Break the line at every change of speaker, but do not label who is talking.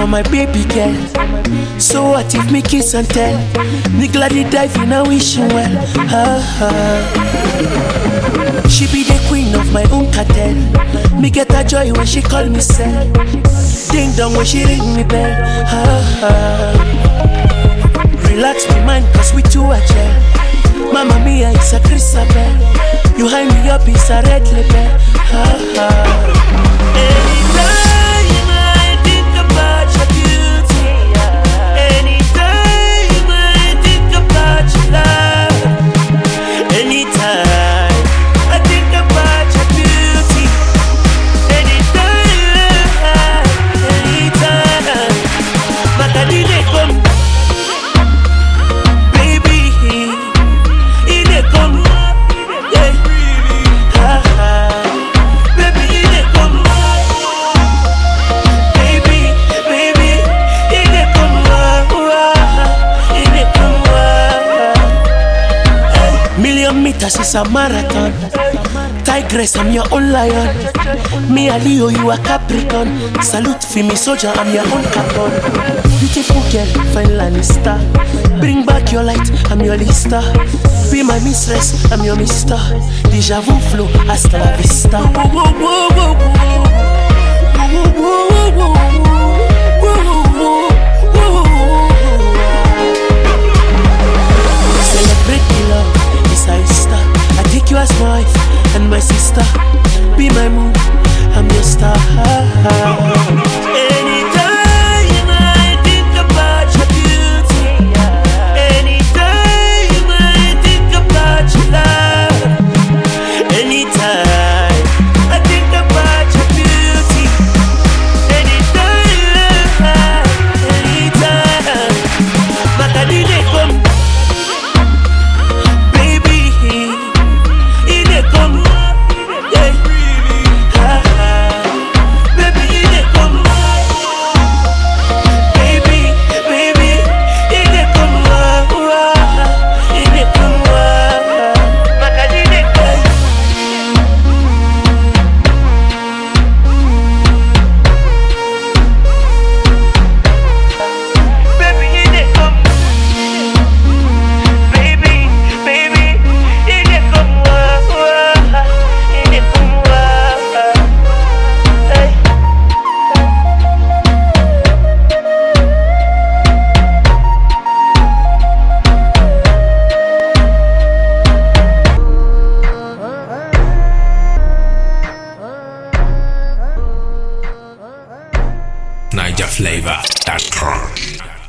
my baby girl. So what if me kiss and tell? Me gladly dive in a wishing well. She be the queen of my own cartel. Me get a joy when she call me sir. Ding dong when she ring me bell. Relax my mind cause we two are gel. Mamma mia, it's a Christabel. You hang me up, it's a red label. Anytime I think about your beauty, anytime I think about your love, anytime I think about your beauty, anytime, Magadine come. Meters is a marathon. Tigress, I'm your own lion. Me a Leo, you a Capricorn. Salute for me soldier, I'm your own Capon. Beautiful girl, fine Lannister. Bring back your light, I'm your Lista. Be my mistress, I'm your mister. Deja vu flow, hasta la vista. Celebrate the love. I take you as my wife and my sister. Be my moon, I'm your star. Anytime I think about your beauty, anytime I think about your love, anytime I think about your beauty, anytime, Magadine come.
NigerFlavor.com